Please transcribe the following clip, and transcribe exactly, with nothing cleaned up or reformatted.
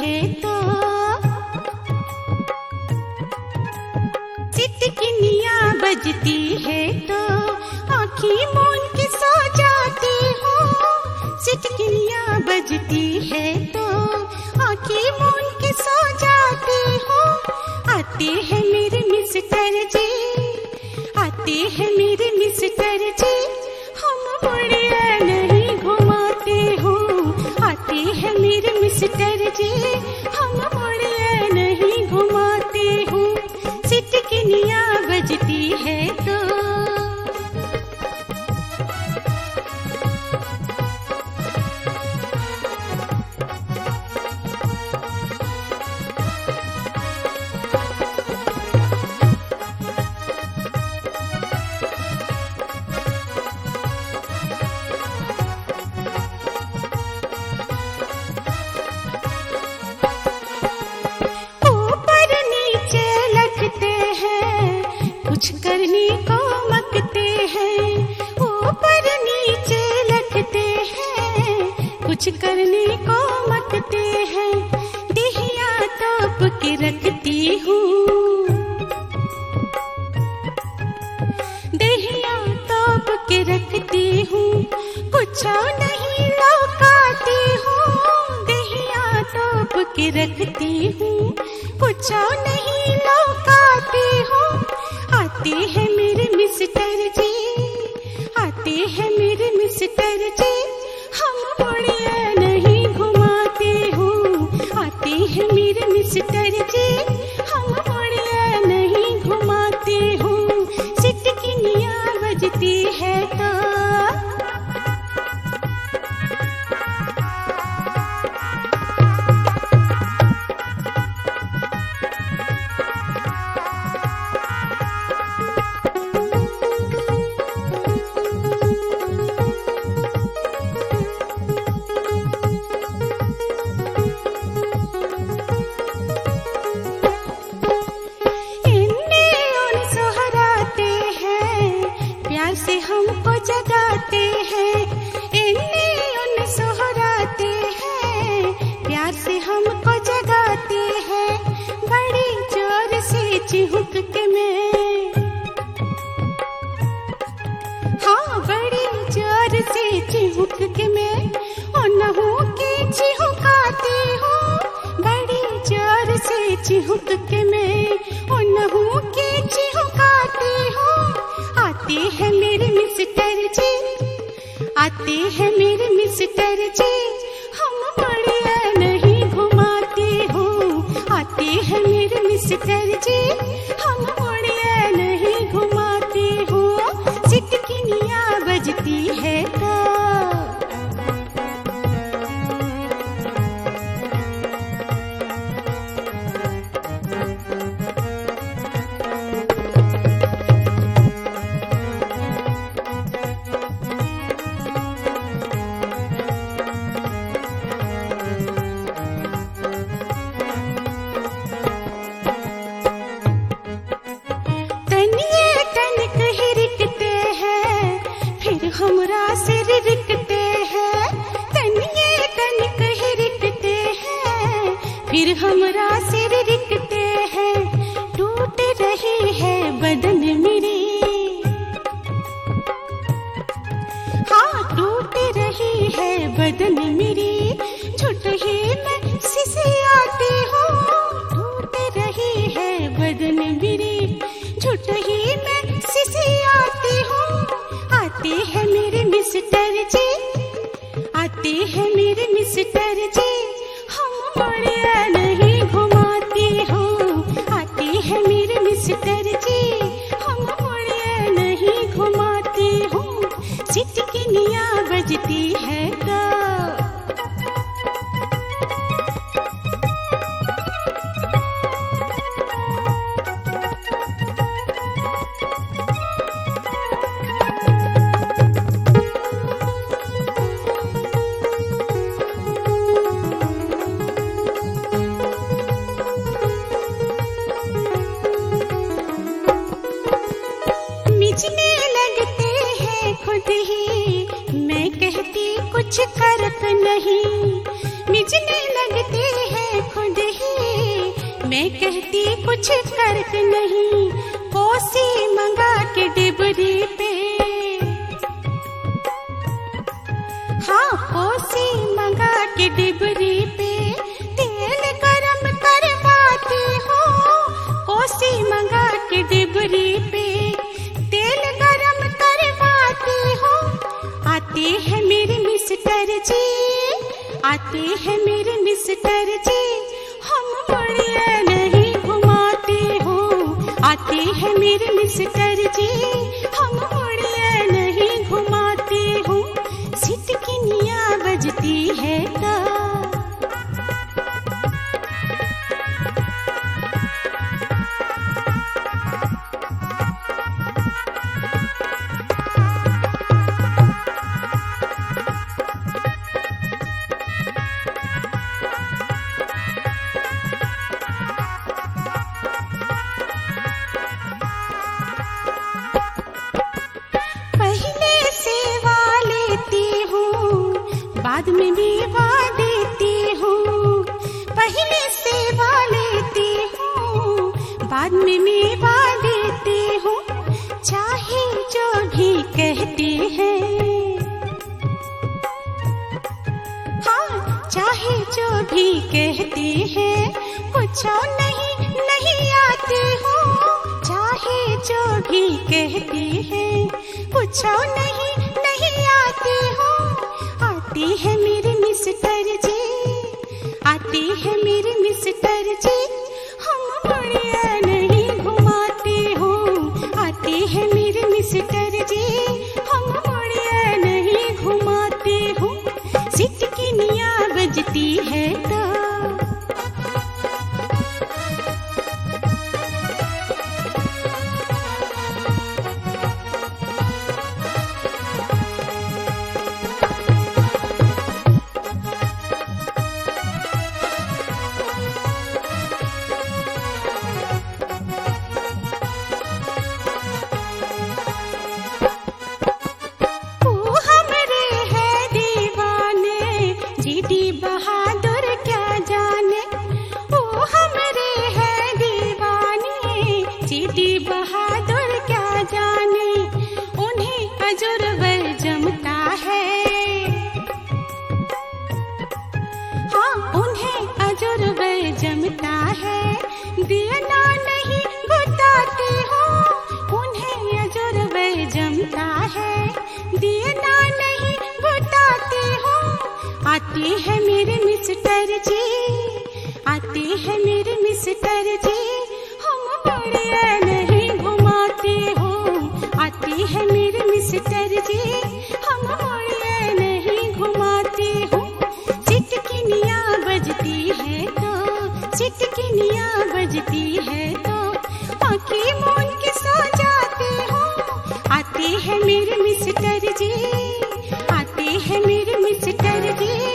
है तो सिटकिनियाँ बजती है तो आँखें मूंद के सो जाती हूँ। सिटकिनियाँ बजती है तो आँखें मूंद के सो जाती हूँ। आते हैं मेरे मिस्टर जी, आते हैं मेरे मिस्टर जी, हम मुड़िया नहीं घुमाते हो। आते हैं मेरे मिस्टर जी, हम मुड़िया नहीं घुमाते हो। सिटकिनियाँ बजती है तो कुछ करने को मकते हैं। ऊपर नीचे लटते हैं, कुछ करने को मकते हैं। दिहिया तोप के रखती हूँ, दिहिया तोप के रखती हूँ। कुछ नहीं लौकाती हूँ, दिहिया तोप के रखती हूँ। कुछ नहीं लौकाती हूँ। आते हैं मेरे मिस्टर जी, आते हैं मेरे मिस्टर जी, हम मुड़िया नहीं घुमाते हो। आते हैं मेरे मिस्टर जी, हम मुड़िया नहीं घुमाते हो। सिटकिनियाँ बजती है तो से हमको जगाते हैं। इन्हें उन सोहराते हैं, प्यार से हमको जगाते हैं। बड़ी जोर से चिहुक के मैं, हाँ बड़ी जोर से चिहुक के मैं उन्हों के चिहुकाती हूँ। बड़ी जोर से चिहुक के मैं उन्हों के चिहुकाती हूँ। आते हैं मेरे मिस्टर जी, आते हैं मेरे मिस्टर जी, हम मुड़िया नहीं घुमाते हो। आते हैं मेरे मिस्टर जी, हम मुड़िया नहीं घुमाते हो। सिटकिनियाँ बजती है तो हमरा सिर रिकते हैं। तनिए तनिक ही रिकते हैं, फिर हमरा सिर रिकते हैं। टूट रही है बदन मेरी, हाँ टूट रही है बदन मेरी। झूठ ही मैं सिसियाती हूँ, टूट रही है बदन मेरी। झूठ ही मैं सिसियाती हूँ। आते हैं मेरे मिस्टर जी, आते हैं मेरे मिस्टर जी, हम मुड़िया नहीं घुमाते हो। आते हैं मेरे मिस्टर जी, हम मुड़िया नहीं घुमाते हो। सिटकिनियाँ बजती है तो मैं कहती कुछ कर्क नहीं, कोसी मंगा के डिबरी पे, हाँ कोसी मंगा के डिबरी पे तेल गरम करवाती हूँ। कोसी मंगा के डिबरी पे तेल गरम करवाती हूँ। आते हैं मेरे मिस्टर जी, आते हैं मेरे मिस्टर जी, हम बढ़िया नहीं घुमाते हो। आते हैं मेरे मिस्टर जी, हम बढ़िया नहीं घुमाते हो। सिटकिनिया बजती है का बाद में मेवा देती हूँ, पहले सेवा लेती हूँ, बाद में मेवा देती हूँ। चाहे जो भी कहते हैं, हाँ चाहे जो भी कहते हैं, कुछ नहीं नहीं आते हो। चाहे जो भी कहते हैं, कुछ नहीं नहीं आते हो। आते हैं मेरे मिस्टर जी, आते हैं मेरे मिस्टर जी, हम बढ़िया नहीं घुमाते हो। आते हैं मेरे मिस्टर जी, हम बढ़िया नहीं घुमाते हो। सिटकिनिया बजती है तो बहादुर क्या जाने, ओ हमरे है दीवाने। जीती बहादुर क्या जाने, उन्हें अजुर्बे जमता है, हाँ उन्हें अजुर्बे जमता है। दिया नहीं गुताते हो, उन्हें अजुर्बे जमता है। दिया नहीं गुताते हो। आते हैं मेरे मिस्टर जी, आते हैं मेरे मिस्टर जी, हम बढ़िया नहीं घुमाते हो। आते हैं मेरे मिस्टर जी, हम बढ़िया नहीं घुमाते हो। सिटकिनिया बजती है तो, सिटकिनिया बजती है तो, आँखें मूंद के सो जाते हो। आते हैं मेरे मिस्टर जी, आते हैं मेरे मिस्टर जी।